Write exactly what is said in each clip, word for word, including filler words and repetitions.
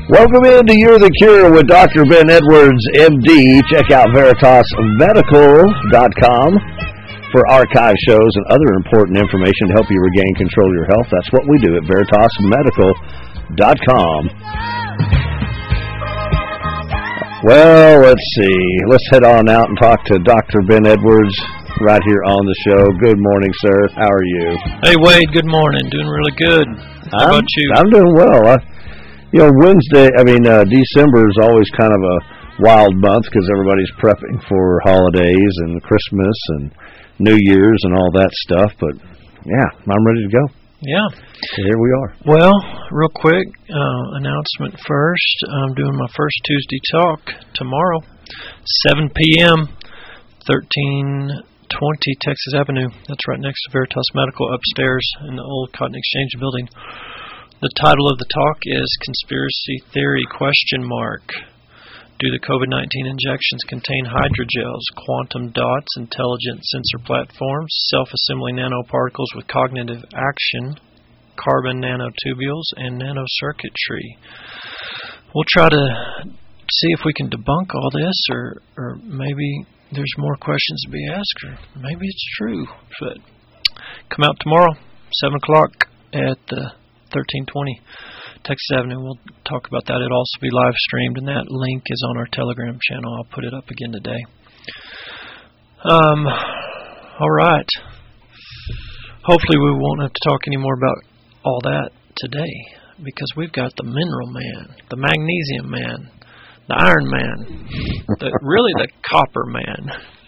Welcome into You're the Cure with Doctor Ben Edwards, M D. Check out Veritas Medical dot com for archive shows and other important information to help you regain control of your health. That's what we do at Veritas Medical dot com. Well, let's see. Let's head on out and talk to Doctor Ben Edwards right here on the show. Good morning, sir. How are you? Hey, Wade. Good morning. Doing really good. How I'm, about you? I'm doing well. I, you know, Wednesday, I mean, uh, December is always kind of a wild month because everybody's prepping for holidays and Christmas and New Year's and all that stuff. But, yeah, I'm ready to go. Yeah. So here we are. Well, real quick, uh, announcement first. I'm doing my first Tuesday talk tomorrow, seven p.m., thirteen twenty Texas Avenue. That's right next to Veritas Medical upstairs in the old Cotton Exchange building. The title of the talk is Conspiracy Theory question mark. Do the COVID nineteen injections contain hydrogels, quantum dots, intelligent sensor platforms, self-assembling nanoparticles with cognitive action, carbon nanotubules, and nanocircuitry? We'll try to see if we can debunk all this, or, or maybe there's more questions to be asked, or maybe it's true. But come out tomorrow, seven o'clock at the thirteen twenty Texas Avenue. We'll talk about that. It'll also be live streamed, and that link is on our Telegram channel. I'll put it up again today. Um, all right. Hopefully we won't have to talk any more about all that today, because we've got the mineral man, the magnesium man, the iron man, the, really the copper man.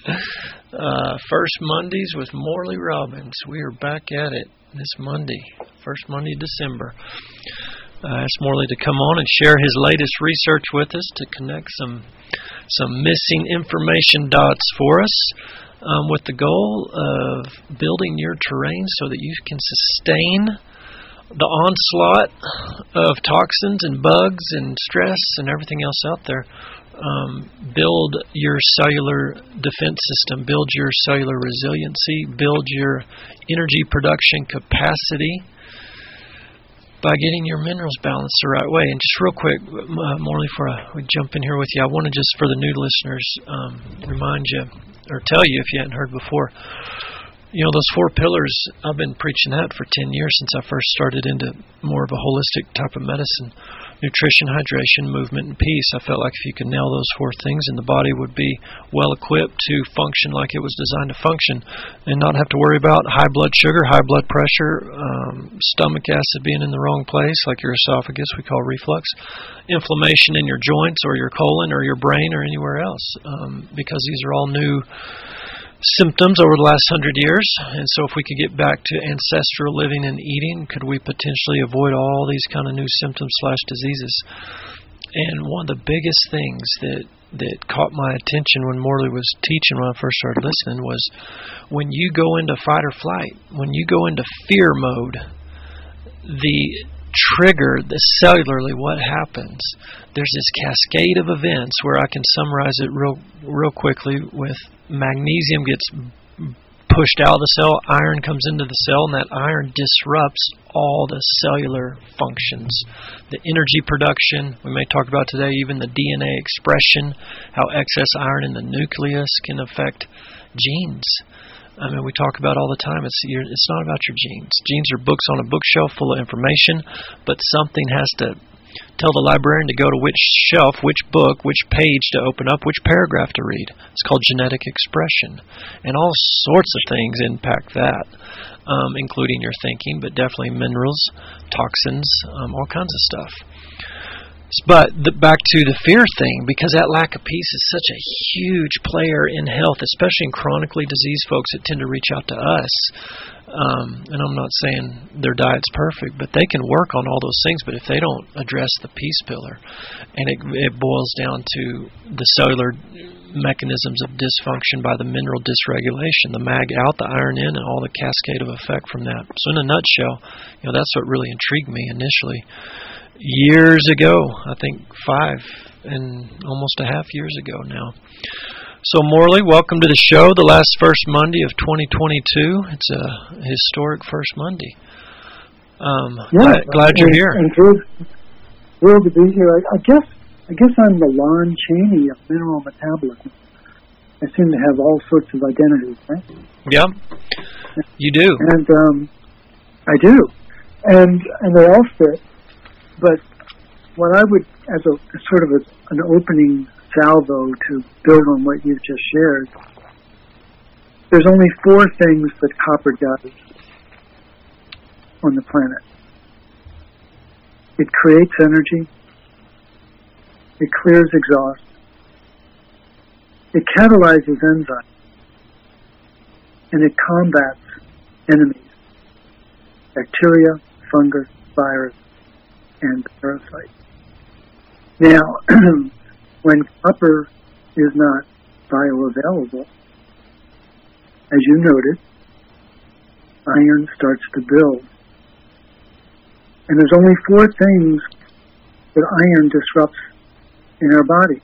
Uh, first Mondays with Morley Robbins. We are back at it this Monday, first Monday of December. I asked Morley to come on and share his latest research with us to connect some some missing information dots for us, um, with the goal of building your terrain so that you can sustain the onslaught of toxins and bugs and stress and everything else out there. Um, build your cellular defense system, build your cellular resiliency, build your energy production capacity by getting your minerals balanced the right way. And just real quick, uh, Morley, before I, we jump in here with you, I want to just, for the new listeners, um, remind you, or tell you if you hadn't heard before, you know, those four pillars, I've been preaching that for ten years since I first started into more of a holistic type of medicine. Nutrition, hydration, movement, and peace. I felt like if you could nail those four things, and the body would be well equipped to function like it was designed to function, and not have to worry about high blood sugar, high blood pressure, um, stomach acid being in the wrong place, like your esophagus, we call reflux, inflammation in your joints or your colon or your brain or anywhere else, um, because these are all new symptoms over the last hundred years. And so if we could get back to ancestral living and eating, could we potentially avoid all these kind of new symptoms slash diseases? And one of the biggest things that that caught my attention when Morley was teaching, when I first started listening, was when you go into fight or flight, when you go into fear mode, the trigger, the cellularly, what happens? There's this cascade of events where I can summarize it real real quickly with magnesium gets pushed out of the cell, iron comes into the cell, and that iron disrupts all the cellular functions. The energy production, we may talk about today, even the D N A expression, how excess iron in the nucleus can affect genes. I mean, we talk about all the time, it's it's not about your genes. Genes are books on a bookshelf full of information, but something has to tell the librarian to go to which shelf, which book, which page to open up, which paragraph to read. It's called genetic expression. And all sorts of things impact that, um, including your thinking, but definitely minerals, toxins, um, all kinds of stuff. But the, back to the fear thing, because that lack of peace is such a huge player in health, especially in chronically diseased folks that tend to reach out to us. Um, and I'm not saying their diet's perfect, but they can work on all those things. But if they don't address the peace pillar, and it, it boils down to the cellular mechanisms of dysfunction by the mineral dysregulation, the mag out, the iron in, and all the cascade of effect from that. So in a nutshell, you know, that's what really intrigued me initially. Years ago, I think five and almost a half years ago now. So Morley, welcome to the show, the last first Monday of twenty twenty-two. It's a historic first Monday. Um, yeah, glad, glad you're and, here. And Drew, thrilled to be here. I, I guess I guess I'm the Lon Chaney of mineral metabolism. I seem to have all sorts of identities, right? Yeah, you do. And um, I do, and and they all fit. But what I would, as a as sort of a, an opening salvo to build on what you've just shared, there's only four things that copper does on the planet. It creates energy, it clears exhaust, it catalyzes enzymes, and it combats enemies, bacteria, fungus, virus, and parasites. Now, when copper is not bioavailable, as you noted, iron starts to build. And there's only four things that iron disrupts in our body: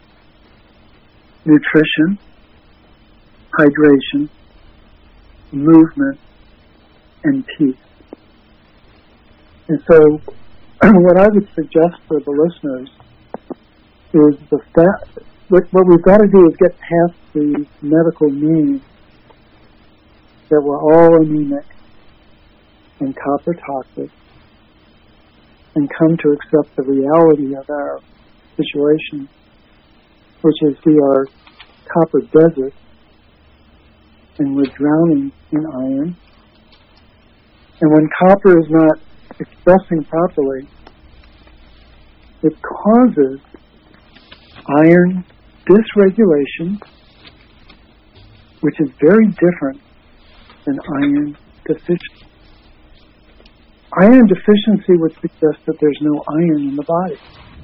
nutrition, hydration, movement, and peace. And so what I would suggest for the listeners is the fact, what, what we've got to do is get past the medical needs that we're all anemic and copper toxic, and come to accept the reality of our situation, which is we are copper desert, and we're drowning in iron. And when copper is not expressing properly, it causes iron dysregulation, which is very different than iron deficiency. Iron deficiency would suggest that there's no iron in the body.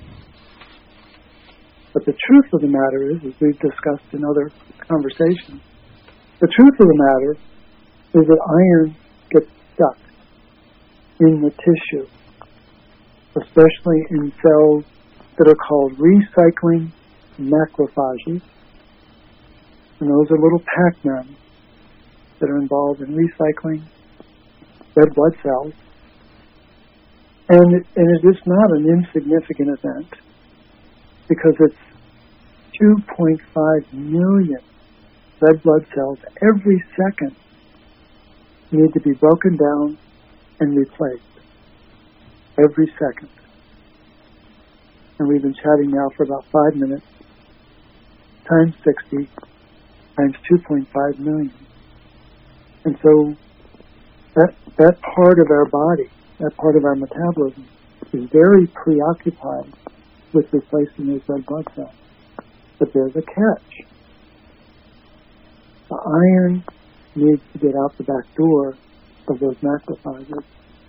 But the truth of the matter is, as we've discussed in other conversations, the truth of the matter is that iron gets stuck in the tissue, especially in cells that are called recycling macrophages. And those are little Pac-Men that are involved in recycling red blood cells. And, and it is not an insignificant event, because it's two point five million red blood cells every second need to be broken down and replaced. Every second. And we've been chatting now for about five minutes, times sixty, times two point five million. And so that that part of our body, that part of our metabolism, is very preoccupied with replacing those red blood cells. But there's a catch. The iron needs to get out the back door of those macrophages.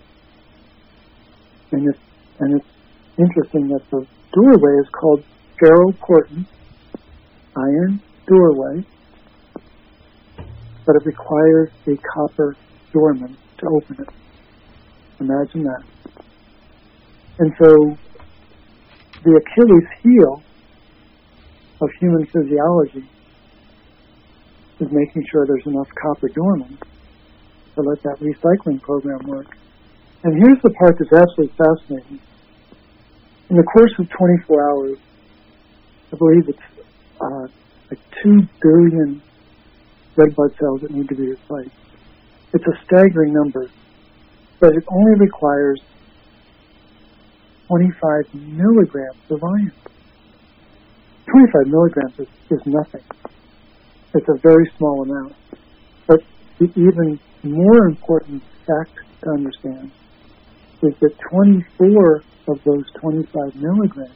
And it's, and it's interesting that the doorway is called ferroportin, iron doorway, but it requires a copper doorman to open it. Imagine that. And so the Achilles heel of human physiology is making sure there's enough copper doormen to let that recycling program work. And here's the part that's absolutely fascinating. In the course of twenty-four hours, I believe it's uh, like two billion red blood cells that need to be replaced. It's a staggering number, but it only requires twenty-five milligrams of iron. twenty-five milligrams is, is nothing. It's a very small amount. But the even more important fact to understand is that twenty-four of those twenty-five milligrams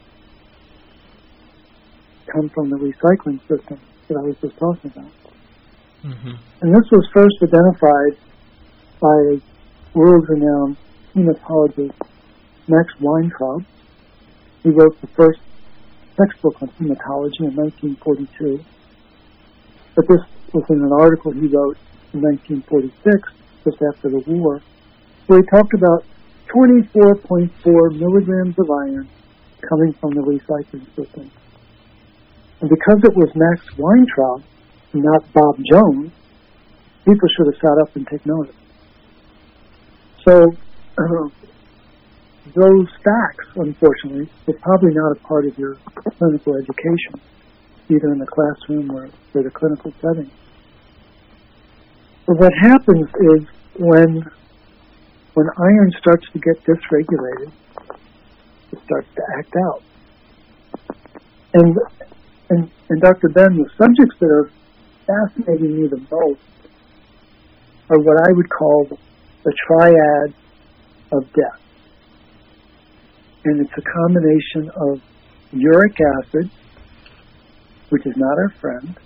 come from the recycling system that I was just talking about. Mm-hmm. And this was first identified by world-renowned hematologist Max Weintraub. He wrote the first textbook on hematology in nineteen forty-two. But this was in an article he wrote in nineteen forty-six, just after the war, where he talked about twenty-four point four milligrams of iron coming from the recycling system. And because it was Max Weintraub, not Bob Jones, people should have sat up and taken notice. So, uh, those facts, unfortunately, were probably not a part of your clinical education, either in the classroom or, or the clinical setting. But what happens is when when iron starts to get dysregulated, it starts to act out. And and, and Doctor Ben, the subjects that are fascinating me the most are what I would call the triad of death. And it's a combination of uric acid, which is not our friend,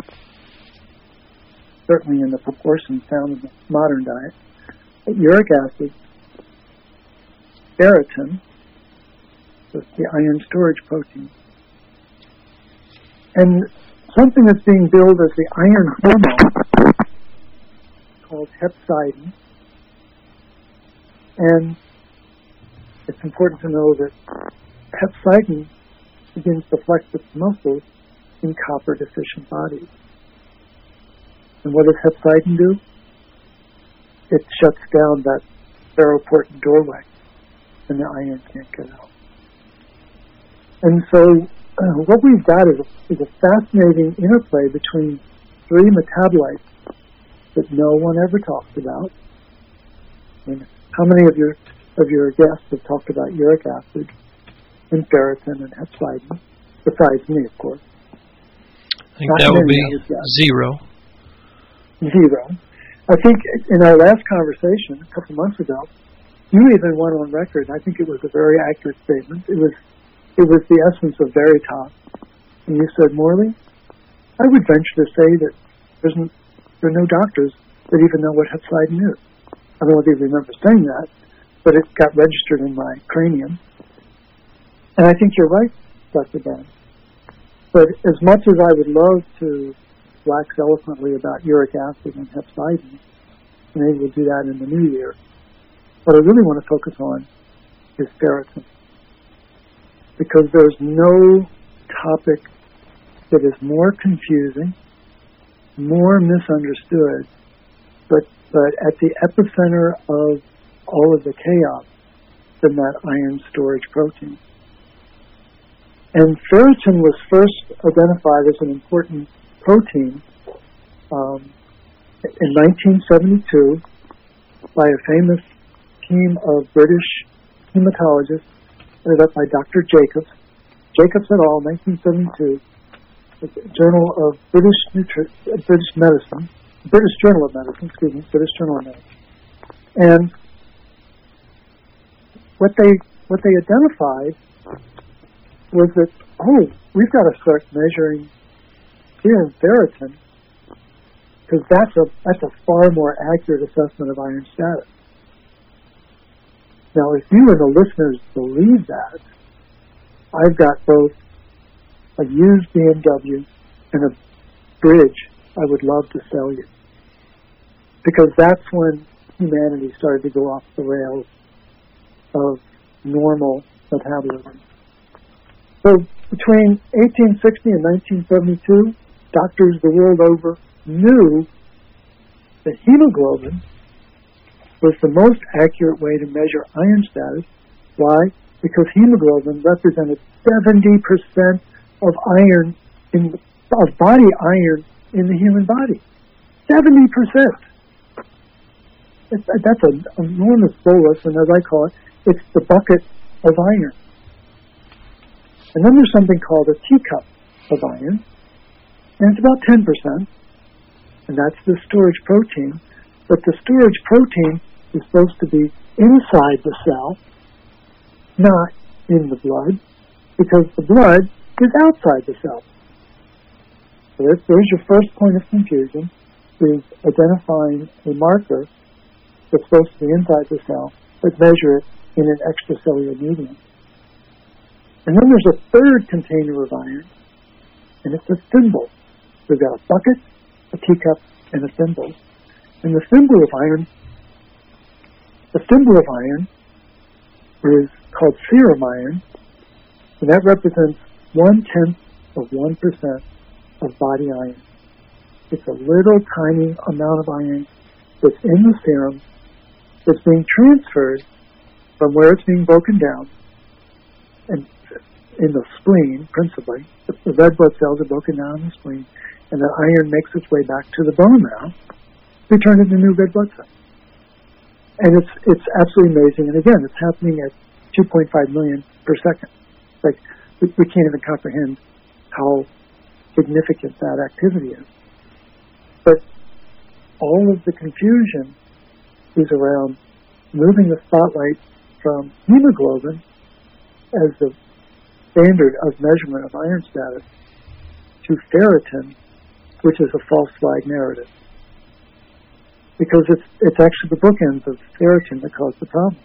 certainly in the proportions found in the modern diet, but uric acid, ferritin, the iron storage protein, and something that's being billed as the iron hormone called hepcidin. And it's important to know that hepcidin begins to flex its muscles in copper-deficient bodies. And what does hepcidin do? It shuts down that ferroportin doorway, and the iron can't get out. And so uh, what we've got is a, is a fascinating interplay between three metabolites that no one ever talks about. I mean, how many of your of your guests have talked about uric acid and ferritin and hepcidin, besides me, of course? I think Not that would be zero. Zero. I think in our last conversation a couple months ago, you even went on record. I think it was a very accurate statement. It was it was the essence of Veritas. And you said, Morley, I would venture to say that there's n- there are no doctors that even know what hepcidin is. I don't know if you remember saying that, but it got registered in my cranium. And I think you're right, Doctor Ben. But as much as I would love to wax eloquently about uric acid and hepcidin, and maybe we'll do that in the new year, what I really want to focus on is ferritin. Because there's no topic that is more confusing, more misunderstood, but, but at the epicenter of all of the chaos than that iron storage protein. And ferritin was first identified as an important protein um, in nineteen seventy-two by a famous team of British hematologists headed up by Doctor Jacobs. Jacobs et al., nineteen seventy-two, the Journal of British Nutri- British Medicine, British Journal of Medicine, excuse me, British Journal of Medicine. And what they what they identified was that, oh, we've got to start measuring serum ferritin, because that's a that's a far more accurate assessment of iron status. Now, if you and the listeners believe that, I've got both a used B M W and a bridge I would love to sell you, because that's when humanity started to go off the rails of normal metabolism. So between eighteen sixty and nineteen seventy-two, doctors the world over knew that hemoglobin was the most accurate way to measure iron status. Why? Because hemoglobin represented seventy percent of iron, in of body iron in the human body. seventy percent. That's an enormous bolus, and as I call it, it's the bucket of iron. And then there's something called a teacup of iron, and it's about ten percent, and that's the storage protein. But the storage protein is supposed to be inside the cell, not in the blood, because the blood is outside the cell. So there's your first point of confusion, is identifying a marker that's supposed to be inside the cell, but measure it in an extracellular medium. And then there's a third container of iron, and it's a thimble. We've got a bucket, a teacup, and a thimble. And the thimble of iron, the thimble of iron is called serum iron, and that represents one-tenth of one percent of body iron. It's a little tiny amount of iron that's in the serum that's being transferred from where it's being broken down, and in the spleen, principally, the, the red blood cells are broken down in the spleen, and the iron makes its way back to the bone marrow, we turn into new red blood cells. And it's it's absolutely amazing. And again, it's happening at two point five million per second. Like, we, we can't even comprehend how significant that activity is. But all of the confusion is around moving the spotlight from hemoglobin as the standard of measurement of iron status to ferritin, which is a false flag narrative. Because it's it's actually the bookends of ferritin that cause the problem.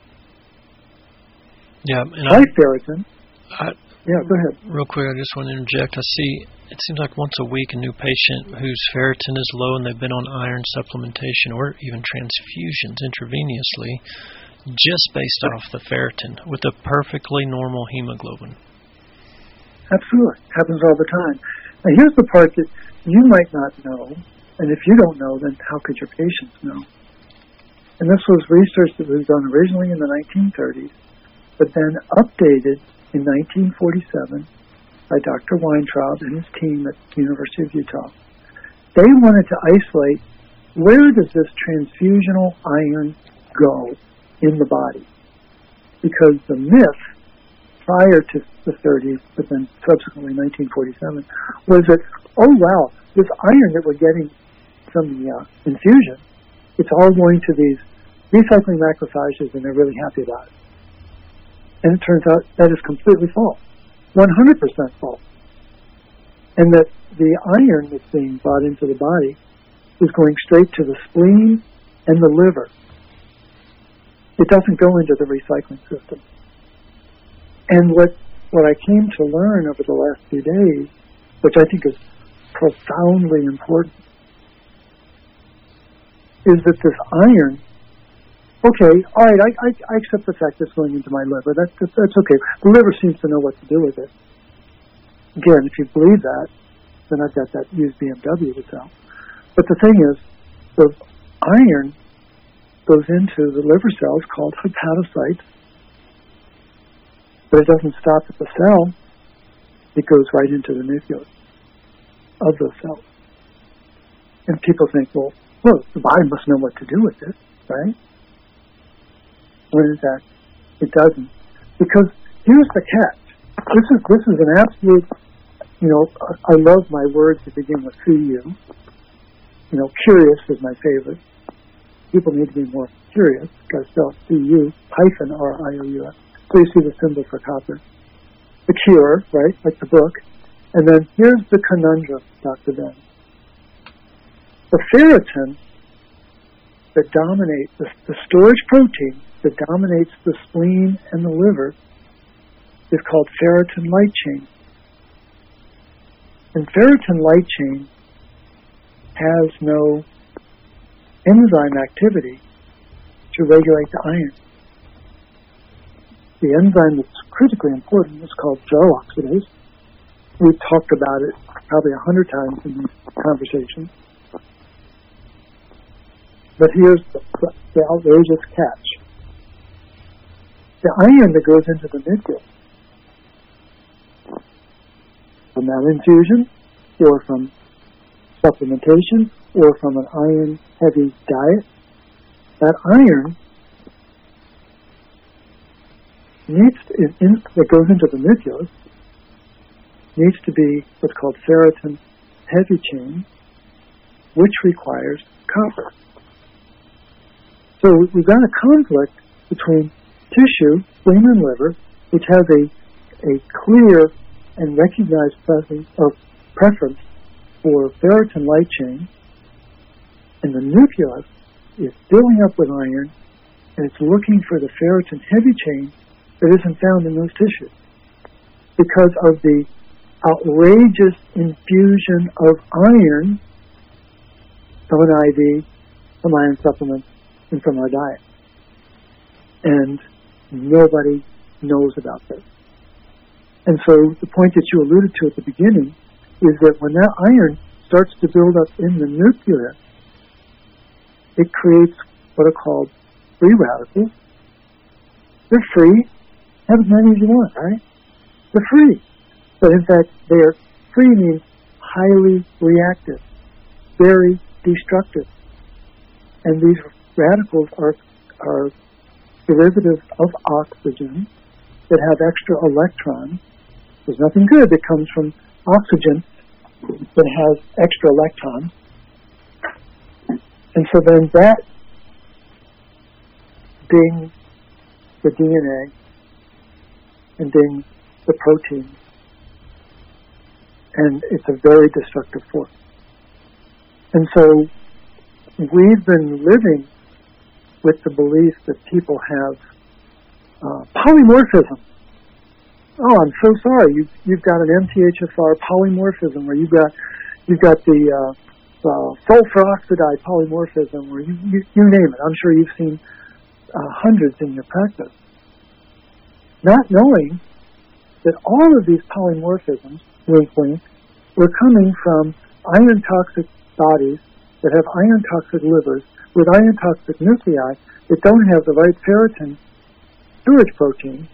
Yeah, and High I, ferritin. I, yeah, go ahead. Real quick, I just want to interject. I see it seems like once a week a new patient whose ferritin is low and they've been on iron supplementation or even transfusions intravenously, just based off the ferritin with a perfectly normal hemoglobin. Absolutely. Happens all the time. Now, here's the part that you might not know, and if you don't know, then how could your patients know? And this was research that was done originally in the nineteen thirties, but then updated in nineteen forty-seven by Doctor Weintraub and his team at the University of Utah. They wanted to isolate where does this transfusional iron go in the body? Because the myth prior to the thirties, but then subsequently nineteen forty-seven, was that, oh wow, this iron that we're getting from the uh, infusion, it's all going to these recycling macrophages and they're really happy about it. And it turns out that is completely false, one hundred percent false. And that the iron that's being brought into the body is going straight to the spleen and the liver. It doesn't go into the recycling system. And what, what I came to learn over the last few days, which I think is profoundly important, is that this iron, okay, all right, I, I, I accept the fact that it's going into my liver. That, that, that's okay. The liver seems to know what to do with it. Again, if you believe that, then I've got that used B M W to sell. But the thing is, the iron goes into the liver cells called hepatocytes, but it doesn't stop at the cell. It goes right into the nucleus of those cells. And people think, well, well, the body must know what to do with it, right? What is that? It doesn't. Because here's the catch. This is this is an absolute, you know, I love my words that begin with C U. You know, curious is my favorite. People need to be more curious. Got to spell C U hyphen R I O U S. So you see the symbol for copper. The cure, right, like the book. And then here's the conundrum, Doctor Ben. The ferritin that dominates, the, the storage protein that dominates the spleen and the liver is called ferritin light chain. And ferritin light chain has no enzyme activity to regulate the iron. The enzyme that's critically important is called jar oxidase. We've talked about it probably a hundred times in these conversations. But here's the, the outrageous catch. The iron that goes into the nucleus from that infusion, or from supplementation, or from an iron-heavy diet, that iron needs to, in, that goes into the nucleus needs to be what's called ferritin heavy chain, which requires copper. So we've got a conflict between tissue, spleen and liver, which has a, a clear and recognized presence of preference for ferritin light chain, and the nucleus is filling up with iron, and it's looking for the ferritin heavy chain that isn't found in those tissues because of the outrageous infusion of iron from an I V, from iron supplements, and from our diet. And nobody knows about this. And so the point that you alluded to at the beginning is that when that iron starts to build up in the nucleus, it creates what are called free radicals they're free. Have as many as you want, right? They're free. But in fact, they're free means highly reactive, very destructive. And these radicals are are derivatives of oxygen that have extra electrons. There's nothing good that comes from oxygen that has extra electrons. And so then that dings the D N A and dings the protein. And it's a very destructive force. And so we've been living with the belief that people have uh, polymorphism. Oh, I'm so sorry. You've you've got an M T H F R polymorphism, or you've got you've got the uh, uh, sulfur oxidide polymorphism, or you, you you name it. I'm sure you've seen uh, hundreds in your practice. Not knowing that all of these polymorphisms, wink wink, were coming from iron toxic bodies that have iron toxic livers with iron toxic nuclei that don't have the right ferritin storage protein.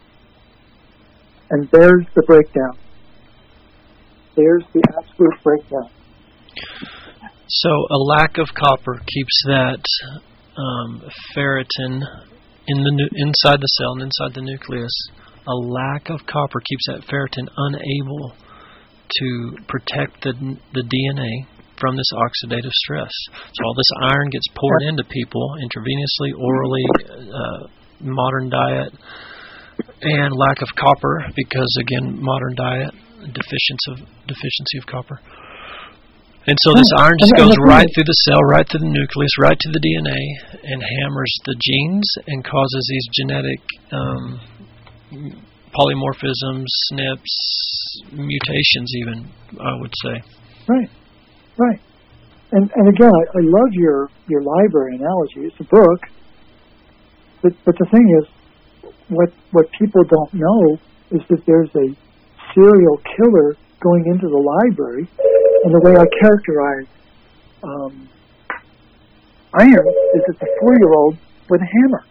And there's the breakdown. There's the absolute breakdown. So a lack of copper keeps that um, ferritin in the nu- inside the cell and inside the nucleus. A lack of copper keeps that ferritin unable to protect the the D N A from this oxidative stress. So all this iron gets poured into people intravenously, orally, uh, modern diet, and lack of copper because, again, modern diet, deficiency of, deficiency of copper. And so this iron just goes right through the cell, right through the nucleus, right to the D N A, and hammers the genes and causes these genetic um, polymorphisms, S N Ps, mutations even, I would say. Right, right. And and again, I, I love your, your library analogy. It's a book. But, but the thing is, what what people don't know is that there's a serial killer going into the library. And the way I characterize um, iron is it's a four-year-old with a hammer.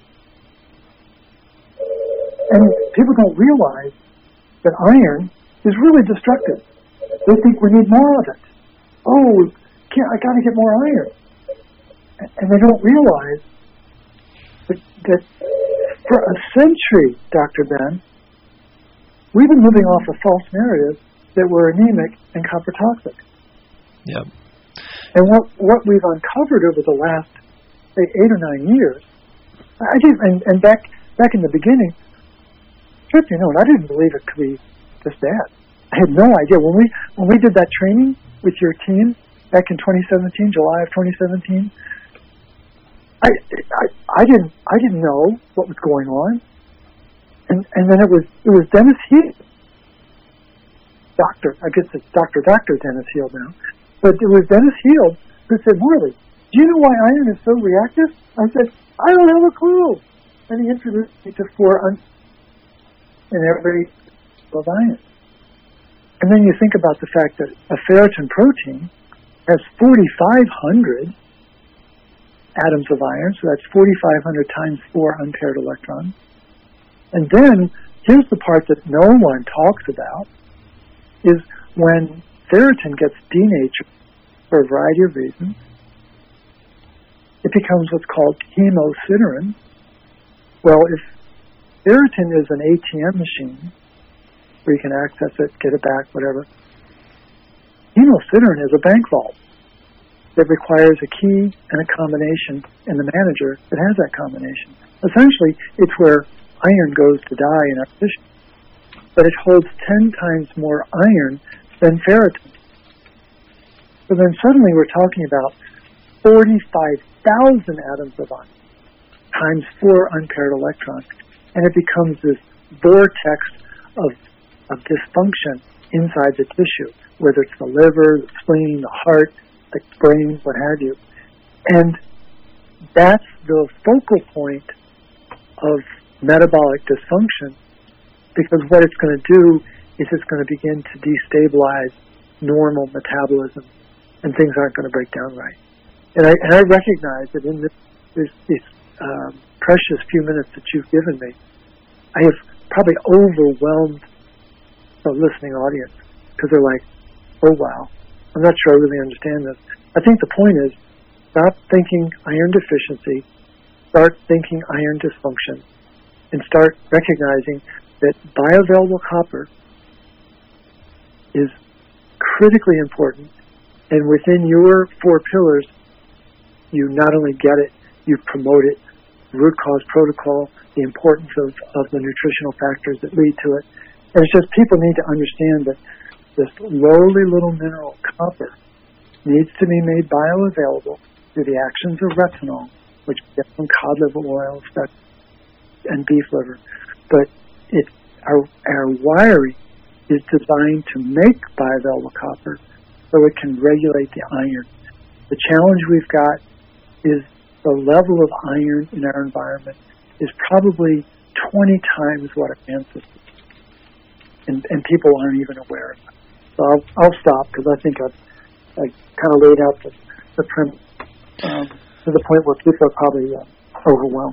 And people don't realize that iron is really destructive. They think we need more of it. Oh, can't, I got to get more iron. And they don't realize that, that for a century, Doctor Ben, we've been living off a false narrative that we're anemic and copper toxic. Yep. And what what we've uncovered over the last say, eight or nine years, I didn't, and, and back back in the beginning, truth be known, I didn't believe it could be this bad. I had no idea when we when we did that training with your team back in twenty seventeen, July of twenty seventeen. I I, I didn't I didn't know what was going on, and and then it was it was Dennis Heath. Doctor, I guess it's Doctor Doctor Dennis Heald now, but it was Dennis Heald who said, Morley, do you know why iron is so reactive? I said, I don't have a clue. And he introduced me to four un- in every of iron. And then you think about the fact that a ferritin protein has forty-five hundred atoms of iron, so that's forty-five hundred times four unpaired electrons. And then, here's the part that no one talks about, is when ferritin gets denatured for a variety of reasons, it becomes what's called hemosiderin. Well, if ferritin is an A T M machine, where you can access it, get it back, whatever, hemosiderin is a bank vault that requires a key and a combination in the manager that has that combination. Essentially, it's where iron goes to die in our tissue. But it holds ten times more iron than ferritin. So then suddenly we're talking about forty-five thousand atoms of iron times four unpaired electrons. And it becomes this vortex of, of dysfunction inside the tissue, whether it's the liver, the spleen, the heart, the brain, what have you. And that's the focal point of metabolic dysfunction, because what it's going to do is it's going to begin to destabilize normal metabolism, and things aren't going to break down right. And I, and I recognize that in this, this, this um, precious few minutes that you've given me, I have probably overwhelmed the listening audience because they're like, oh, wow, I'm not sure I really understand this. I think the point is, stop thinking iron deficiency, start thinking iron dysfunction, and start recognizing that bioavailable copper is critically important, and within your four pillars, you not only get it, you promote it, root cause protocol, the importance of, of the nutritional factors that lead to it. And it's just people need to understand that this lowly little mineral copper needs to be made bioavailable through the actions of retinol, which we get from cod liver oil and beef liver. But it, our, our wiring is designed to make bioavailable copper so it can regulate the iron. The challenge we've got is the level of iron in our environment is probably twenty times what our ancestors did. And, and people aren't even aware of it. So I'll, I'll stop because I think I've, I kind of laid out the, the premise um, to the point where people are probably uh, overwhelmed.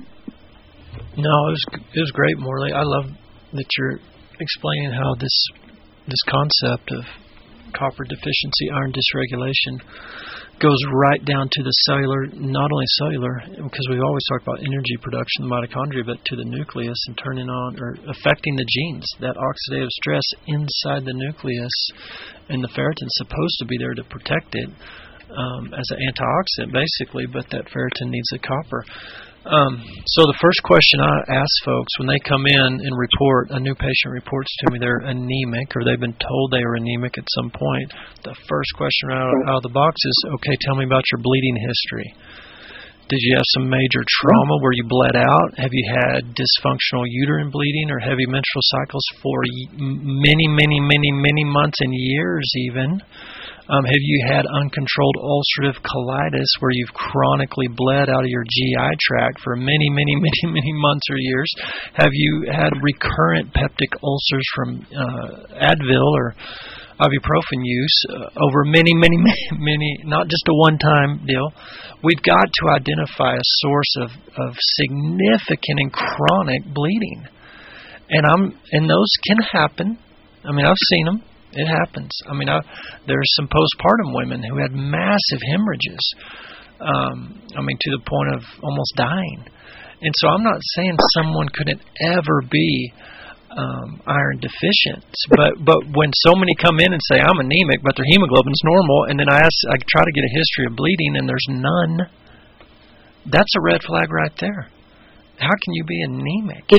No, it was it was great, Morley. I love that you're explaining how this this concept of copper deficiency, iron dysregulation, goes right down to the cellular, not only cellular, because we always talk about energy production, the mitochondria, but to the nucleus and turning on or affecting the genes, that oxidative stress inside the nucleus, and the ferritin's supposed to be there to protect it um, as an antioxidant, basically, but that ferritin needs the copper. Um, so the first question I ask folks when they come in and report, a new patient reports to me they're anemic or they've been told they are anemic at some point, the first question out, out of the box is, okay, tell me about your bleeding history. Did you have some major trauma where you bled out? Have you had dysfunctional uterine bleeding or heavy menstrual cycles for many, many, many, many months and years even? Um, have you had uncontrolled ulcerative colitis where you've chronically bled out of your G I tract for many, many, many, many months or years? Have you had recurrent peptic ulcers from uh, Advil or ibuprofen use uh, over many, many, many, many, not just a one-time deal? We've got to identify a source of, of significant and chronic bleeding. And I'm and those can happen. I mean, I've seen them. It happens. I mean, I, there's some postpartum women who had massive hemorrhages. Um, I mean, to the point of almost dying. And so I'm not saying someone couldn't ever be um, iron deficient, but but when so many come in and say I'm anemic, but their hemoglobin's normal, and then I ask, I try to get a history of bleeding, and there's none. That's a red flag right there. How can you be anemic?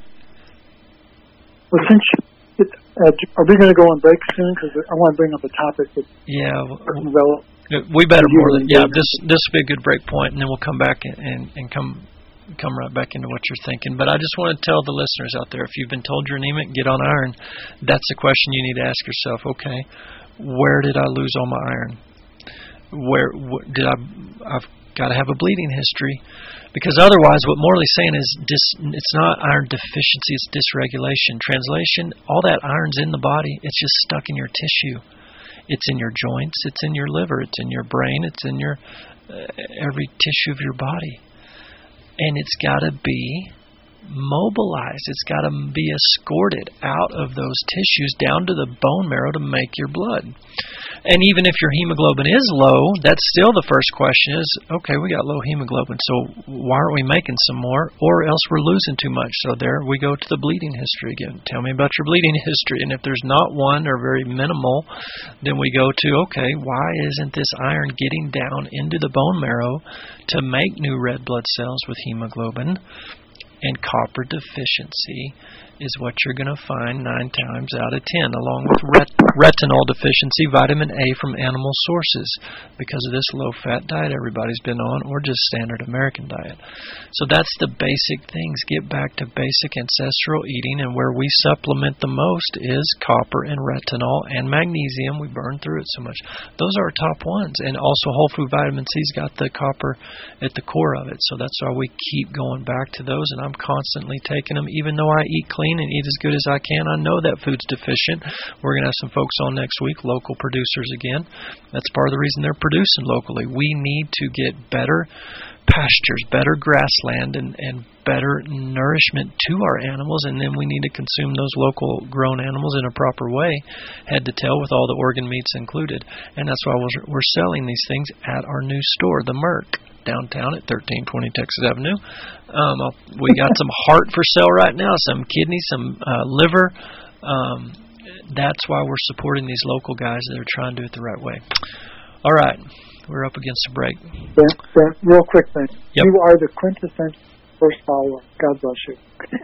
Well, since It, uh, are we going to go on break soon? Because I want to bring up a topic that yeah, well, we better more than yeah. This this will be a good break point, and then we'll come back and, and, and come come right back into what you're thinking. But I just want to tell the listeners out there: if you've been told you're anemic, get on iron. That's a question you need to ask yourself. Okay, where did I lose all my iron? Where wh- did I? I've got to have a bleeding history. Because otherwise, what Morley's saying is dis, it's not iron deficiency, it's dysregulation. Translation, all that iron's in the body, it's just stuck in your tissue. It's in your joints, it's in your liver, it's in your brain, it's in your uh, every tissue of your body. And it's got to be mobilized. It's got to be escorted out of those tissues down to the bone marrow to make your blood. And even if your hemoglobin is low, that's still the first question is, okay, we got low hemoglobin, so why aren't we making some more? Or else we're losing too much. So there we go to the bleeding history again. Tell me about your bleeding history. And if there's not one or very minimal, then we go to, okay, why isn't this iron getting down into the bone marrow to make new red blood cells with hemoglobin? And copper deficiency is what you're going to find nine times out of ten, along with ret- retinol deficiency, vitamin A from animal sources, because of this low-fat diet everybody's been on, or just standard American diet. So that's the basic things. Get back to basic ancestral eating, and where we supplement the most is copper and retinol and magnesium. We burn through it so much. Those are our top ones. And also whole food vitamin C's got the copper at the core of it. So that's why we keep going back to those, and I'm constantly taking them, even though I eat clean and eat as good as I can. I know that food's deficient. We're going to have some folks on next week, local producers again. That's part of the reason they're producing locally. We need to get better pastures, better grassland, and, and better nourishment to our animals, and then we need to consume those local grown animals in a proper way, head to tail, with all the organ meats included. And that's why we're, we're selling these things at our new store, the Merc, downtown at thirteen twenty Texas Avenue. Um, we got some heart for sale right now, some kidney, some uh, liver. Um, that's why we're supporting these local guys that are trying to do it the right way. All right. We're up against a break. Ben, Ben, real quick thing. Yep. You are the quintessential first follower. God bless you.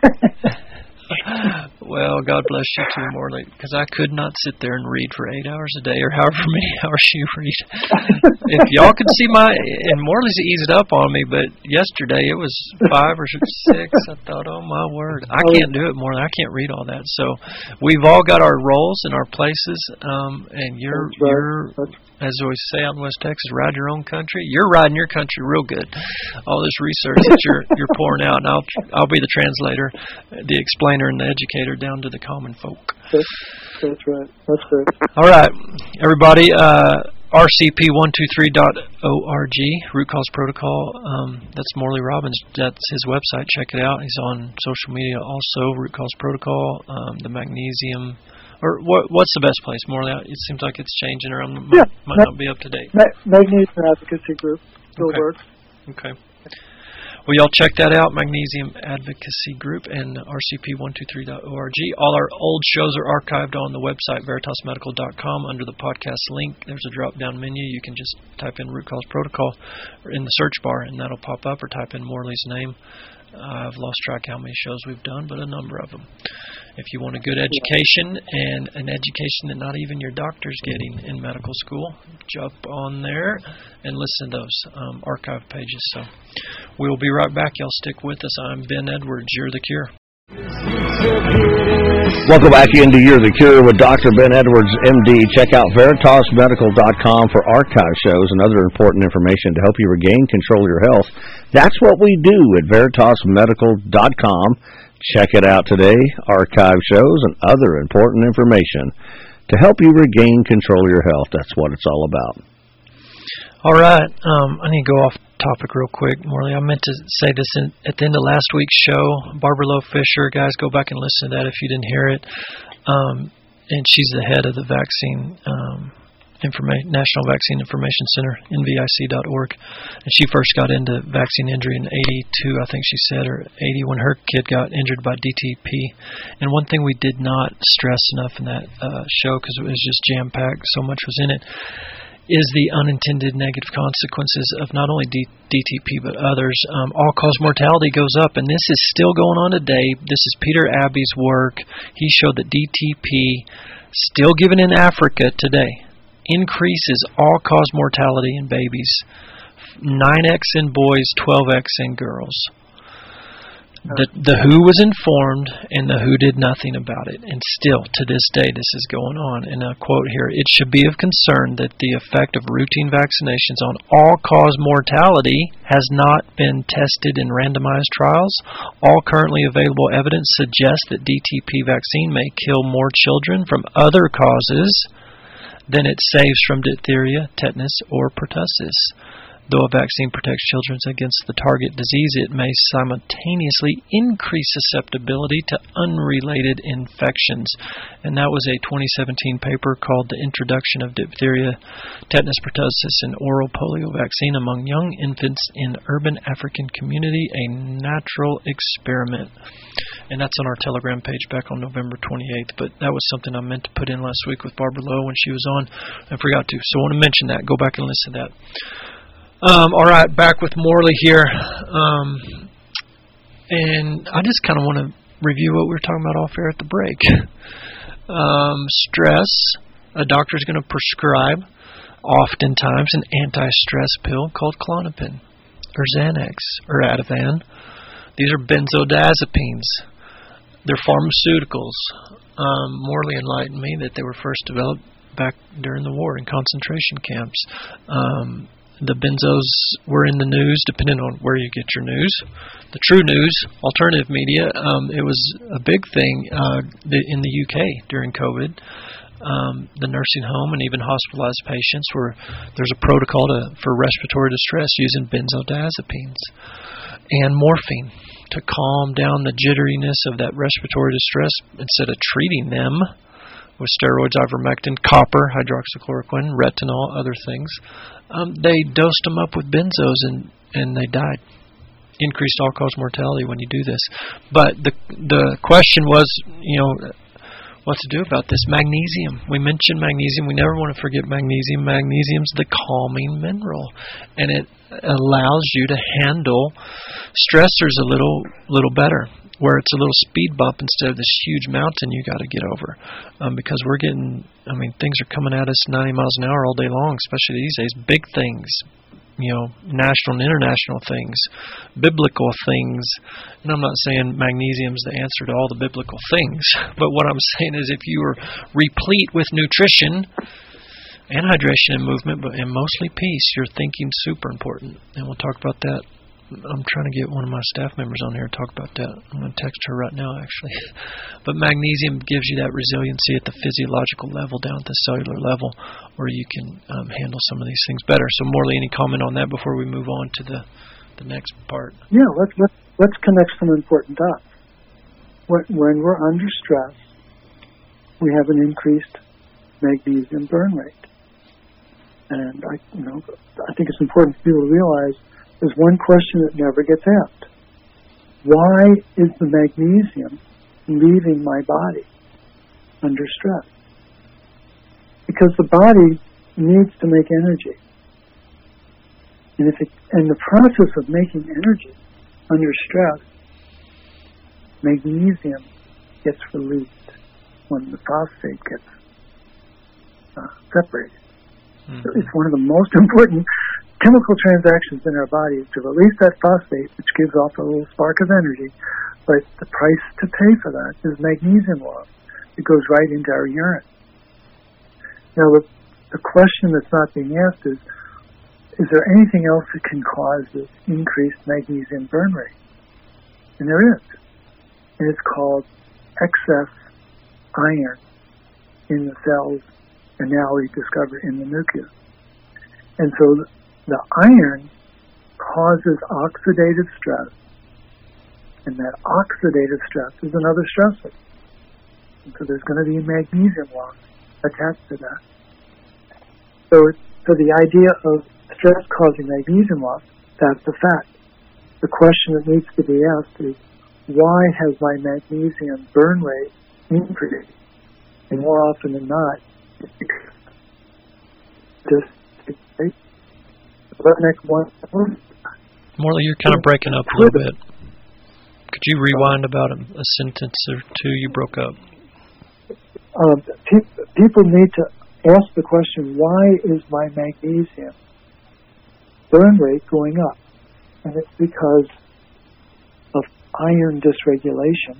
Well, God bless you too, Morley, because I could not sit there and read for eight hours a day, or however many hours you read. If y'all could see my, and Morley's eased up on me, but yesterday it was five or six. I thought, oh my word, I can't do it, Morley. I can't read all that. So we've all got our roles and our places, um, and you're That's right. you're. That's As we say out in West Texas, ride your own country. You're riding your country real good. All this research that you're you're pouring out, and I'll I'll be the translator, the explainer, and the educator down to the common folk. That's, that's right. That's it. All right, everybody. Uh, R C P one two three dot org, Root Cause Protocol. Um, that's Morley Robbins. That's his website. Check it out. He's on social media also. Root Cause Protocol. Um, the Magnesium. Or what? What's the best place? Morley? It seems like it's changing around. Might, Yeah, might ma- not be up to date. Ma- Magnesium Advocacy Group still Okay. works. Okay. Well, y'all check that out, Magnesium Advocacy Group and R C P one two three dot org. All our old shows are archived on the website, veritas medical dot com. Under the podcast link, there's a drop-down menu. You can just type in Root Cause Protocol in the search bar, and that'll pop up, or type in Morley's name. Uh, I've lost track how many shows we've done, but a number of them. If you want a good education, and an education that not even your doctor's getting in medical school, jump on there and listen to those um, archive pages. So we'll be right back. Y'all stick with us. I'm Ben Edwards. You're the Cure. Welcome back into You're the Cure with Doctor Ben Edwards, M D. Check out veritas medical dot com for archive shows and other important information to help you regain control of your health. That's what we do at veritas medical dot com. Check it out today. Archive shows and other important information to help you regain control of your health. That's what it's all about. All right. Um, I need to go off topic real quick, Morley. I meant to say this in, at the end of last week's show. Barbara Lowe Fisher, guys, go back and listen to that if you didn't hear it. Um, and she's the head of the vaccine um, informa- National Vaccine Information Center, N V I C dot org. And she first got into vaccine injury in eighty-two, I think she said, or eighty, when her kid got injured by D T P. And one thing we did not stress enough in that uh, show, because it was just jam-packed, so much was in it, is the unintended negative consequences of not only D- DTP but others. Um, all-cause mortality goes up, and this is still going on today. This is Peter Abbey's work. He showed that D T P, still given in Africa today, increases all-cause mortality in babies, nine x in boys, twelve x in girls. The, the W H O was informed, and the W H O did nothing about it. And still, to this day, this is going on. And I quote here, "It should be of concern that the effect of routine vaccinations on all-cause mortality has not been tested in randomized trials. All currently available evidence suggests that D T P vaccine may kill more children from other causes than it saves from diphtheria, tetanus, or pertussis. Though a vaccine protects children against the target disease, it may simultaneously increase susceptibility to unrelated infections." And that was a twenty seventeen paper called "The Introduction of Diphtheria, Tetanus, Pertussis, and Oral Polio Vaccine Among Young Infants in Urban African Community, a Natural Experiment." And that's on our Telegram page back on November twenty-eighth. But that was something I meant to put in last week with Barbara Lowe when she was on. I forgot to. So I want to mention that. Go back and listen to that. Um, all right, back with Morley here. Um, and I just kind of want to review what we were talking about off air at the break. Um, stress, a doctor's going to prescribe, oftentimes, an anti-stress pill called Klonopin, or Xanax, or Ativan. These are benzodiazepines. They're pharmaceuticals. Um, Morley enlightened me that they were first developed back during the war in concentration camps. Um, The benzos were in the news, depending on where you get your news. The True News, alternative media, um, it was a big thing uh, in the U K during COVID. um, the nursing home and even hospitalized patients where there's a protocol to, for respiratory distress using benzodiazepines and morphine to calm down the jitteriness of that respiratory distress instead of treating them with steroids, ivermectin, copper, hydroxychloroquine, retinol, other things. Um, they dosed them up with benzos and, and they died. Increased all-cause mortality when you do this. But the the question was, you know, what to do about this magnesium. We mentioned magnesium. We never want to forget magnesium. Magnesium's the calming mineral, and it allows you to handle stressors a little little better, where it's a little speed bump instead of this huge mountain you got to get over. Um, because we're getting, I mean, things are coming at us ninety miles an hour all day long, especially these days. Big things, you know, national and international things, biblical things. And I'm not saying magnesium's the answer to all the biblical things, but what I'm saying is if you are replete with nutrition and hydration and movement, but and mostly peace, your thinking's super important. And we'll talk about that. I'm trying to get one of my staff members on here to talk about that. I'm going to text her right now, actually. But magnesium gives you that resiliency at the physiological level, down at the cellular level, where you can um, handle some of these things better. So, Morley, any comment on that before we move on to the, the next part? Yeah, let's, let's, let's connect some important dots. When, when we're under stress, we have an increased magnesium burn rate. And I, you know, I think it's important for people to realize there's one question that never gets asked. Why is the magnesium leaving my body under stress? Because the body needs to make energy. And if it, and the process of making energy under stress, magnesium gets released when the phosphate gets uh, separated. Mm-hmm. So it's one of the most important chemical transactions in our body is to release that phosphate, which gives off a little spark of energy, but the price to pay for that is magnesium loss. It goes right into our urine. Now, the, the question that's not being asked is, is there anything else that can cause this increased magnesium burn rate? And there is. And it's called excess iron in the cells, and now we discover in the nucleus. And so the iron causes oxidative stress, and that oxidative stress is another stressor. And so there's going to be magnesium loss attached to that. So, so the idea of stress causing magnesium loss, that's a fact. The question that needs to be asked is, why has my magnesium burn rate increased? And more often than not, it's because this right? Next one. Morley, you're kind of breaking up a little bit. Could you rewind about a, a sentence or two? You broke up. Um, pe- people need to ask the question, why is my magnesium burn rate going up? And it's because of iron dysregulation,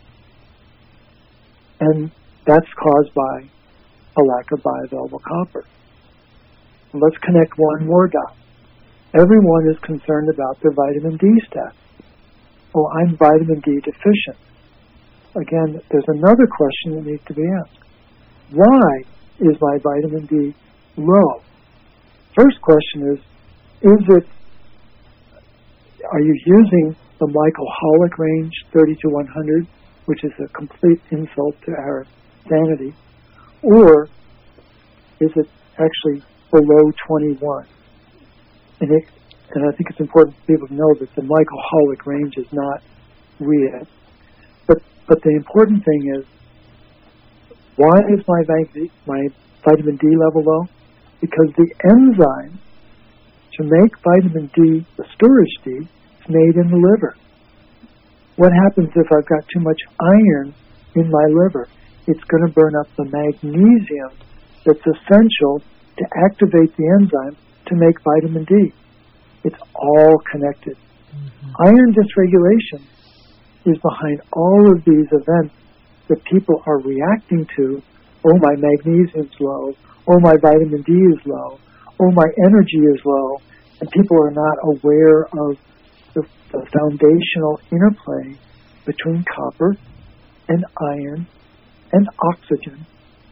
and that's caused by a lack of bioavailable copper. Let's connect one more dot. Everyone is concerned about their vitamin D status. Oh, I'm vitamin D deficient. Again, there's another question that needs to be asked. Why is my vitamin D low? First question is, is it, are you using the glycoholic range thirty to one hundred, which is a complete insult to our sanity, or is it actually below twenty-one? And, it, and I think it's important for people to know that the glycoholic range is not real. But but the important thing is, why is my my vitamin D level low? Because the enzyme to make vitamin D, the storage D, is made in the liver. What happens if I've got too much iron in my liver? It's going to burn up the magnesium that's essential to activate the enzyme to make vitamin D. It's all connected. Mm-hmm. Iron dysregulation is behind all of these events that people are reacting to. Oh, my magnesium's low. Oh, my vitamin D is low. Oh, my energy is low. And people are not aware of the, the foundational interplay between copper and iron and oxygen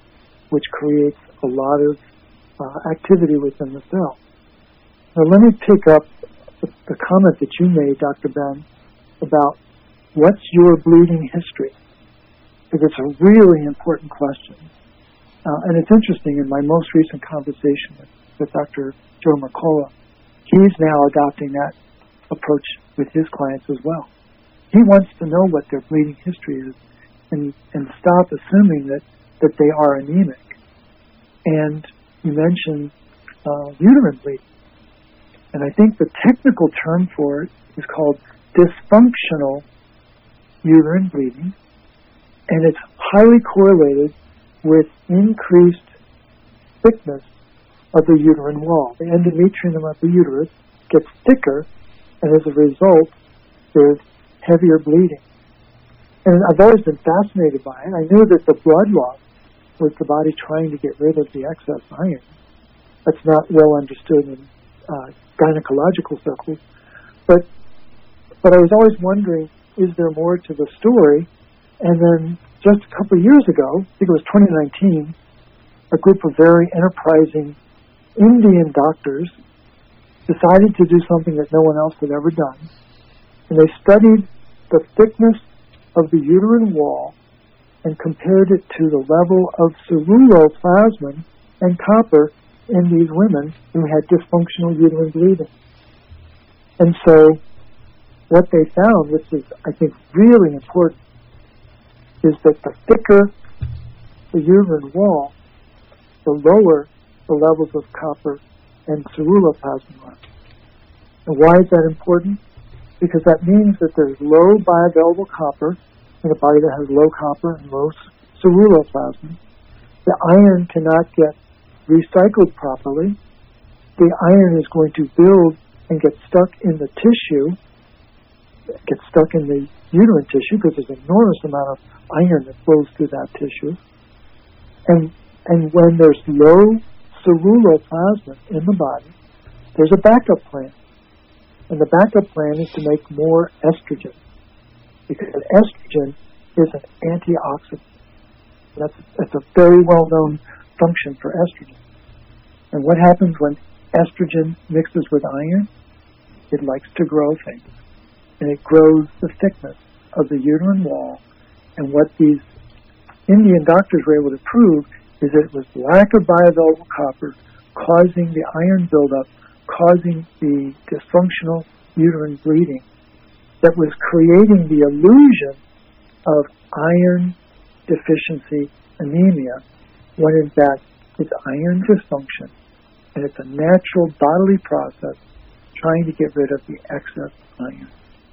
which creates a lot of uh, activity within the cell. Now let me pick up the, the comment that you made, Doctor Ben, about what's your bleeding history? Because it's a really important question. Uh, and it's interesting, in my most recent conversation with, with Doctor Joe Mercola, he's now adopting that approach with his clients as well. He wants to know what their bleeding history is and, and stop assuming that, that they are anemic. And you mentioned uh, uterine bleeding. And I think the technical term for it is called dysfunctional uterine bleeding. And it's highly correlated with increased thickness of the uterine wall. The endometrium of the uterus gets thicker, and as a result, there's heavier bleeding. And I've always been fascinated by it. I knew that the blood loss was the body trying to get rid of the excess iron. That's not well understood in uh, gynecological circles. But but I was always wondering, is there more to the story? And then just a couple of years ago, I think it was twenty nineteen, a group of very enterprising Indian doctors decided to do something that no one else had ever done. And they studied the thickness of the uterine wall and compared it to the level of ceruloplasmin and copper in these women who had dysfunctional uterine bleeding. And so what they found, which is, I think, really important, is that the thicker the uterine wall, the lower the levels of copper and ceruloplasmin are. And why is that important? Because that means that there's low bioavailable copper in a body that has low copper and low ceruloplasmin. The iron cannot get recycled properly. The iron is going to build and get stuck in the tissue, get stuck in the uterine tissue, because there's an enormous amount of iron that flows through that tissue. And and when there's low ceruloplasmin in the body, there's a backup plan. And the backup plan is to make more estrogen, because estrogen is an antioxidant. That's, that's a very well-known function for estrogen. And what happens when estrogen mixes with iron? It likes to grow things. And it grows the thickness of the uterine wall. And what these Indian doctors were able to prove is that it was lack of bioavailable copper causing the iron buildup, causing the dysfunctional uterine bleeding, that was creating the illusion of iron deficiency anemia, when in fact it's iron dysfunction, and it's a natural bodily process trying to get rid of the excess iron.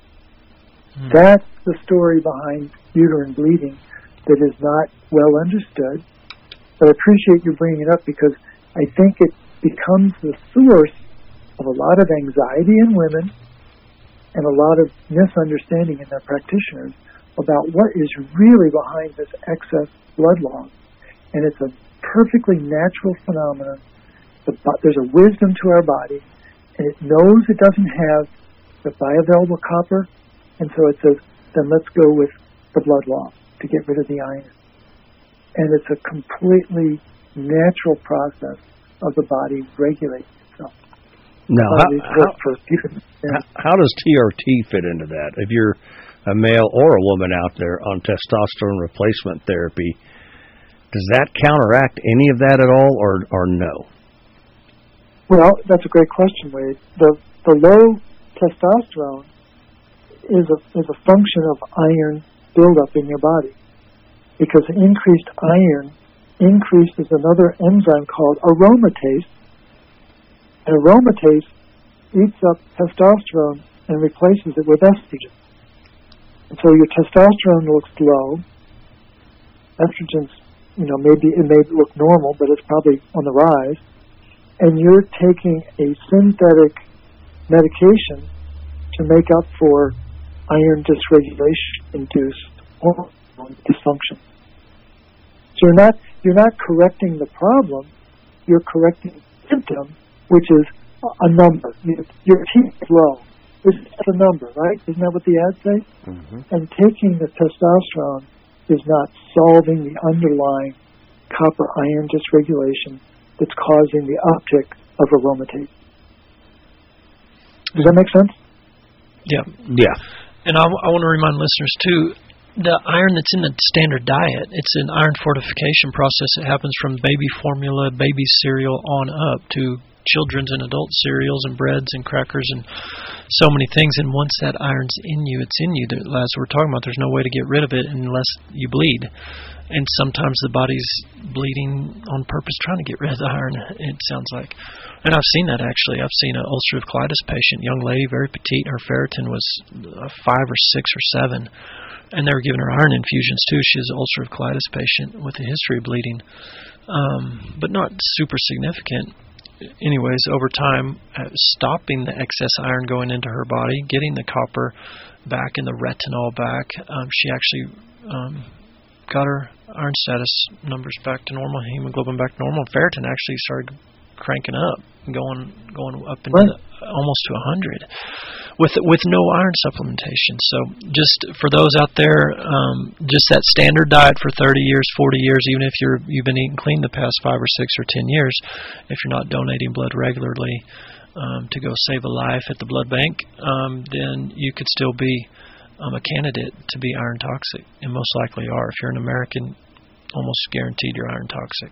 Mm. That's the story behind uterine bleeding that is not well understood, but I appreciate you bringing it up, because I think it becomes the source of a lot of anxiety in women and a lot of misunderstanding in their practitioners about what is really behind this excess blood loss. And it's a perfectly natural phenomenon. There's a wisdom to our body, and it knows it doesn't have the bioavailable copper, and so it says, then let's go with the blood loss to get rid of the iron. And it's a completely natural process of the body regulating itself. Now, how, how, how, how does T R T fit into that? If you're a male or a woman out there on testosterone replacement therapy, does that counteract any of that at all, or, or no? Well, that's a great question, Wade. The the low testosterone is a is a function of iron buildup in your body, because increased iron increases another enzyme called aromatase. And aromatase eats up testosterone and replaces it with estrogen. And so your testosterone looks low. Estrogen's, you know, maybe it may look normal, but it's probably on the rise. And you're taking a synthetic medication to make up for iron dysregulation-induced hormone dysfunction. So you're not you're not correcting the problem. You're correcting the symptom, which is a number. Your T is low. It's a number, right? Isn't that what the ads say? Mm-hmm. And taking the testosterone is not solving the underlying copper-iron dysregulation that's causing the uptick of aromatase. Does that make sense? Yeah. Yeah. And I, I want to remind listeners, too, the iron that's in the standard diet, it's an iron fortification process that happens from baby formula, baby cereal on up to children's and adult cereals and breads and crackers and so many things. And once that iron's in you, it's in you. As we're talking about, there's no way to get rid of it unless you bleed. And sometimes the body's bleeding on purpose, trying to get rid of the iron, it sounds like. And I've seen that, actually. I've seen an ulcerative colitis patient, young lady, very petite. Her ferritin was uh, five or six or seven. And they were giving her iron infusions, too. She's an ulcerative colitis patient with a history of bleeding, um, but not super significant. Anyways, over time, uh, stopping the excess iron going into her body, getting the copper back and the retinol back, um, she actually um, got her iron status numbers back to normal, hemoglobin back to normal. Ferritin actually started cranking up, going going up into right. the, almost to one hundred, with with no iron supplementation. So just for those out there, um, just that standard diet for thirty years, forty years, even if you're you've been eating clean the past five or six or ten years, if you're not donating blood regularly um, to go save a life at the blood bank, um, then you could still be um, a candidate to be iron toxic, and most likely are. If you're an American, almost guaranteed you're iron toxic.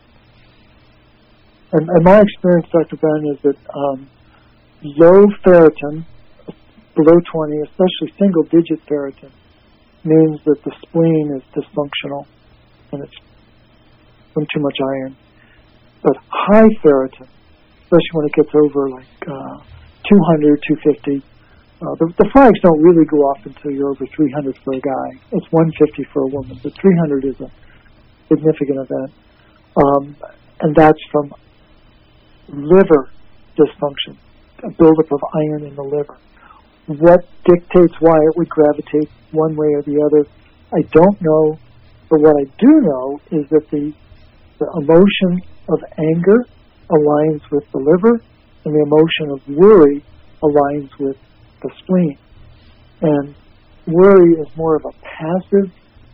And, and my experience, Doctor Ben, is that um, low ferritin, below twenty, especially single-digit ferritin, means that the spleen is dysfunctional and it's from too much iron. But high ferritin, especially when it gets over like uh, two hundred, two fifty, uh, the, the flags don't really go off until you're over three hundred for a guy. It's one fifty for a woman, but three hundred is a significant event. Um, and that's from liver dysfunction, a buildup of iron in the liver. What dictates why it would gravitate one way or the other, I don't know, but what I do know is that the, the emotion of anger aligns with the liver, and the emotion of worry aligns with the spleen. And worry is more of a passive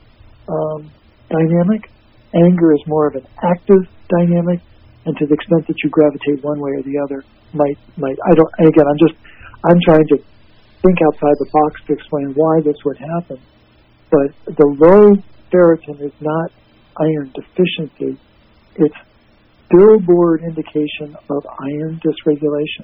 um, dynamic. Anger is more of an active dynamic. And to the extent that you gravitate one way or the other, might might I don't. And again, I'm just I'm trying to think outside the box to explain why this would happen. But the low ferritin is not iron deficiency; it's billboard indication of iron dysregulation.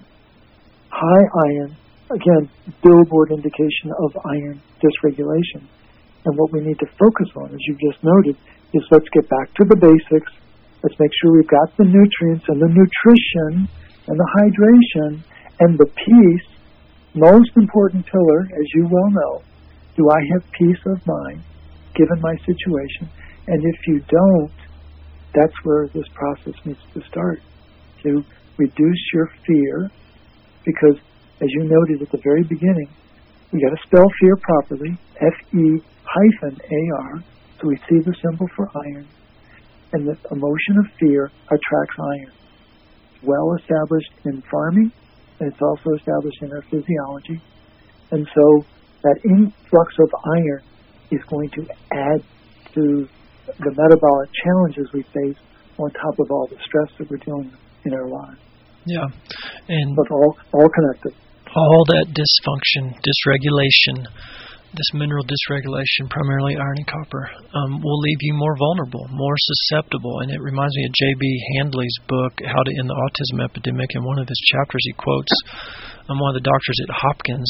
High iron, again, billboard indication of iron dysregulation. And what we need to focus on, as you just noted, is let's get back to the basics. Let's make sure we've got the nutrients and the nutrition and the hydration and the peace. Most important pillar, as you well know, do I have peace of mind given my situation? And if you don't, that's where this process needs to start, to reduce your fear, because as you noted at the very beginning, we got to spell fear properly, F E hyphen A R, so we see the symbol for iron. And the emotion of fear attracts iron. It's well established in farming, and it's also established in our physiology. And so that influx of iron is going to add to the metabolic challenges we face on top of all the stress that we're dealing with in our lives. Yeah. And but all all connected. All that dysfunction, dysregulation, this mineral dysregulation, primarily iron and copper, um, will leave you more vulnerable, more susceptible. And it reminds me of J B Handley's book, How to End the Autism Epidemic. In one of his chapters, he quotes um, one of the doctors at Hopkins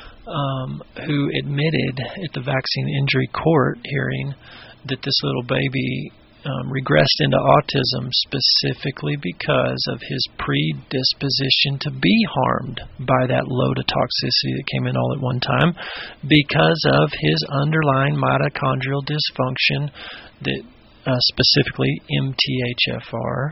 um, who admitted at the vaccine injury court hearing that this little baby um, regressed into autism specifically because of his predisposition to be harmed by that load of toxicity that came in all at one time, because of his underlying mitochondrial dysfunction, that uh, specifically M T H F R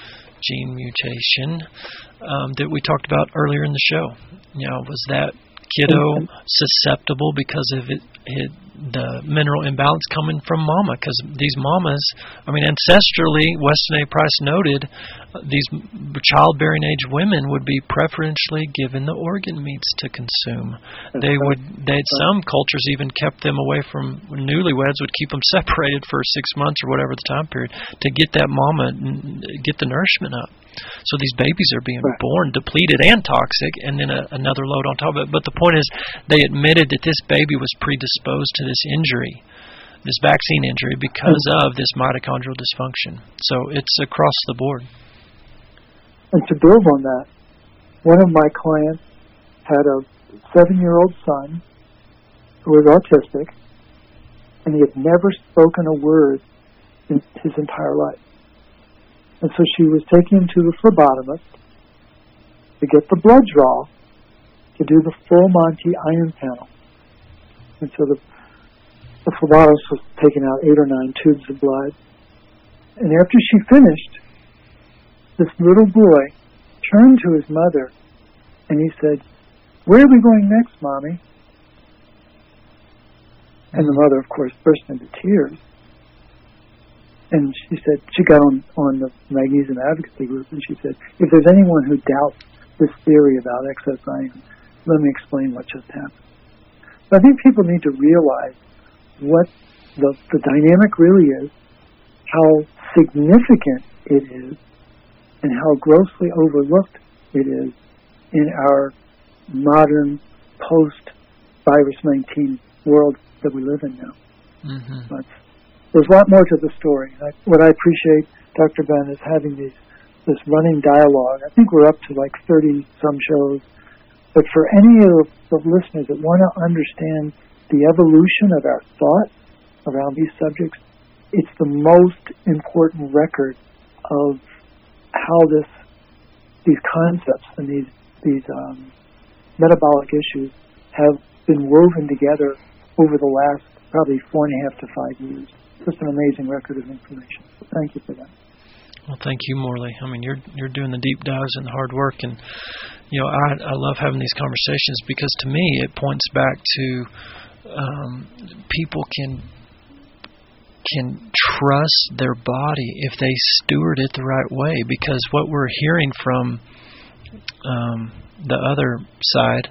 gene mutation um, that we talked about earlier in the show. You know, was that kiddo susceptible because of it, it, the mineral imbalance coming from mama? Because these mamas, I mean, ancestrally, Weston A. Price noted these childbearing age women would be preferentially given the organ meats to consume. That's they right. would. They had some cultures even kept them away from newlyweds. Would keep them separated for six months or whatever the time period to get that mama get the nourishment up. So these babies are being right. born depleted and toxic, and then a, another load on top of it. But the point is, they admitted that this baby was predisposed to this injury, this vaccine injury, because of this mitochondrial dysfunction. So it's across the board. And to build on that, one of my clients had a seven-year-old son who was autistic, and he had never spoken a word in his entire life. And so she was taking him to the phlebotomist to get the blood draw to do the full Monty iron panel. And so the, the phlebotomist was taking out eight or nine tubes of blood. And after she finished, this little boy turned to his mother and he said, "Where are we going next, Mommy?" And the mother, of course, burst into tears. And she said, she got on, on the Magnesium Advocacy Group, and she said, "If there's anyone who doubts this theory about excess iron, let me explain what just happened." So I think people need to realize what the, the dynamic really is, how significant it is, and how grossly overlooked it is in our modern post-virus nineteen world that we live in now. Mm-hmm. But there's a lot more to the story. I, what I appreciate, Doctor Ben, is having these this running dialogue. I think we're up to like thirty-some shows. But for any of the listeners that want to understand the evolution of our thought around these subjects, it's the most important record of how this, these concepts and these these um, metabolic issues have been woven together over the last probably four and a half to five years. Just an amazing record of information. So thank you for that. Well, thank you, Morley. I mean, you're you're doing the deep dives and the hard work, and you know, I I love having these conversations because to me it points back to um, people can can trust their body if they steward it the right way. Because what we're hearing from um, the other side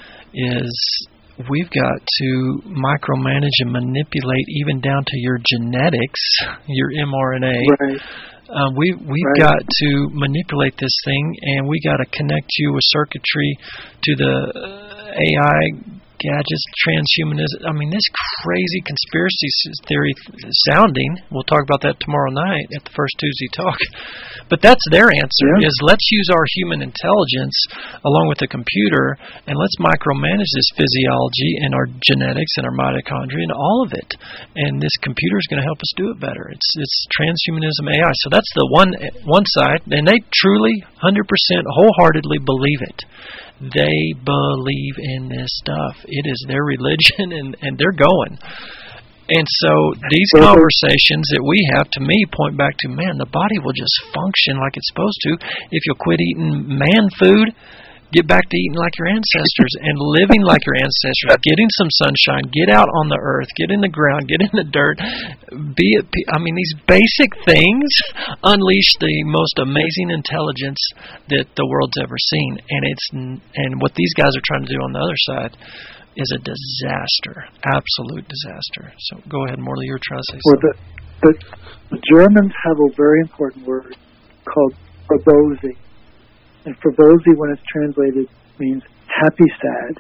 is we've got to micromanage and manipulate even down to your genetics, your mRNA. Right. Uh, we, we've right. got to manipulate this thing, and we got to connect you with circuitry to the A I gadgets, transhumanism. I mean, this crazy conspiracy theory sounding. We'll talk about that tomorrow night at the first Tuesday talk. But that's their answer, yeah. is let's use our human intelligence along with the computer, and let's micromanage this physiology and our genetics and our mitochondria and all of it. And this computer is going to help us do it better. It's it's transhumanism A I. So that's the one one side, and they truly, one hundred percent, wholeheartedly believe it. They believe in this stuff. It is their religion, and, and they're going. And so these conversations that we have, to me, point back to, man, the body will just function like it's supposed to if you'll quit eating man food, get back to eating like your ancestors and living like your ancestors, getting some sunshine, get out on the earth, get in the ground, get in the dirt, be at peace. I mean, these basic things unleash the most amazing intelligence that the world's ever seen. And it's and what these guys are trying to do on the other side is a disaster, absolute disaster. So go ahead, Morley, you were trying to say well, something. The, the, the Germans have a very important word called Verbosi. And Verbosi, when it's translated, means happy sad.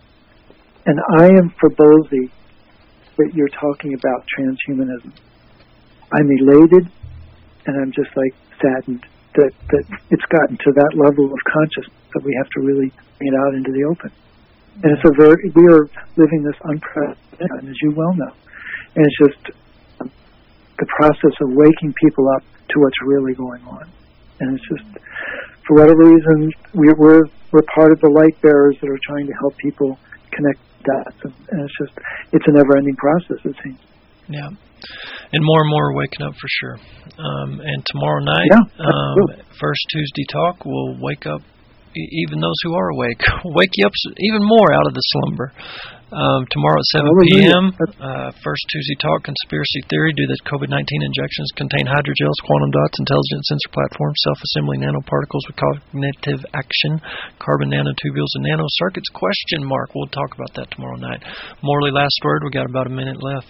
And I am Verbosi that you're talking about transhumanism. I'm elated, and I'm just like saddened that, that it's gotten to that level of consciousness that we have to really bring it out into the open. And it's a very, we are living this unprecedented time, as you well know. And it's just um, the process of waking people up to what's really going on. And it's just, for whatever reason, we're, we're we're part of the light bearers that are trying to help people connect dots, and, and it's just it's a never-ending process, it seems. Yeah, and more and more are waking up for sure. Um, and tomorrow night, yeah, um, first Tuesday talk, will wake up e- even those who are awake, wake you up even more out of the slumber. Um, tomorrow at seven p.m., uh, First Tuesday Talk, Conspiracy Theory. Do the COVID nineteen injections contain hydrogels, quantum dots, intelligent sensor platforms, self-assembling nanoparticles with cognitive action, carbon nanotubules, and nanocircuits? Question mark. We'll talk about that tomorrow night. Morley, last word. We got about a minute left.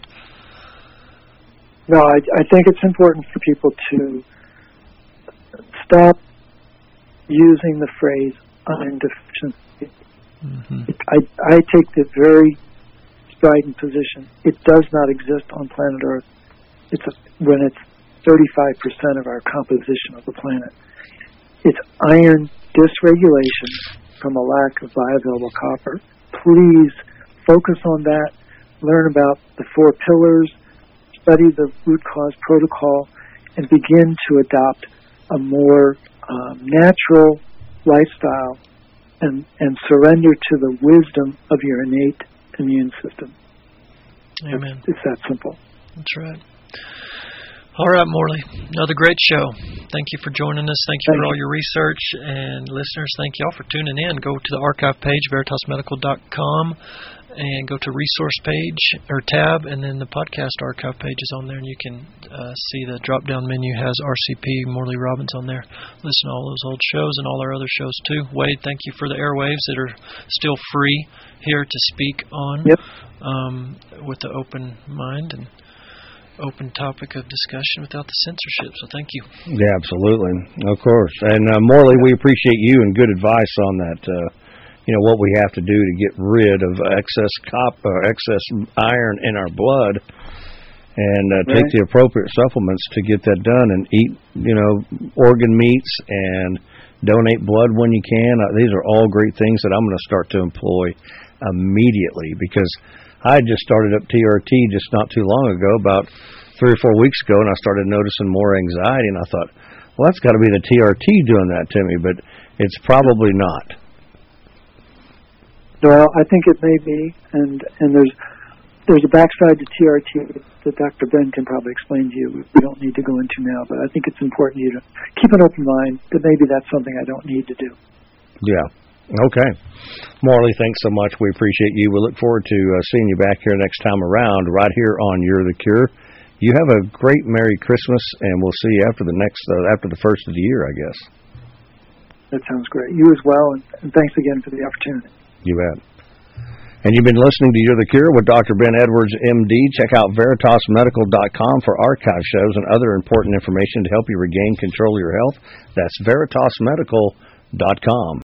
No, I, I think it's important for people to stop using the phrase iron deficiency. Mm-hmm. I, I take the very strident position. It does not exist on planet Earth. It's a, when it's thirty-five percent of our composition of the planet. It's iron dysregulation from a lack of bioavailable copper. Please focus on that. Learn about the four pillars. Study the root cause protocol and begin to adopt a more um, natural lifestyle and, and surrender to the wisdom of your innate immune system. Amen. It's, it's that simple. That's right. All right, Morley. Another great show. Thank you for joining us. Thank you Thank for you. all your research. And listeners, thank you all for tuning in. Go to the archive page, veritas medical dot com, and go to resource page or tab, and then the podcast archive page is on there, and you can uh, see the drop-down menu has R C P, Morley Robbins on there. Listen to all those old shows and all our other shows, too. Wade, thank you for the airwaves that are still free here to speak on. Yep. Um, with the open mind and open topic of discussion without the censorship. So thank you. Yeah, absolutely. Of course. And uh, Morley, we appreciate you and good advice on that, uh, you know, what we have to do to get rid of excess copper, or excess iron in our blood, and uh, right. take the appropriate supplements to get that done, and eat, you know, organ meats and donate blood when you can. Uh, these are all great things that I'm going to start to employ immediately, because I just started up T R T just not too long ago, about three or four weeks ago, and I started noticing more anxiety, and I thought, well, that's got to be the T R T doing that to me, but it's probably not. Well, I think it may be, and and there's there's a backside to T R T that Doctor Ben can probably explain to you. We don't need to go into now, but I think it's important for you to keep an open mind that maybe that's something I don't need to do. Yeah. Okay. Morley, thanks so much. We appreciate you. We look forward to uh, seeing you back here next time around, right here on You're the Cure. You have a great Merry Christmas, and we'll see you after the next, uh, after the first of the year, I guess. That sounds great. You as well, and, and thanks again for the opportunity. You bet. And you've been listening to You're the Cure with Doctor Ben Edwards, M D. Check out veritas medical dot com for archive shows and other important information to help you regain control of your health. That's veritas medical dot com.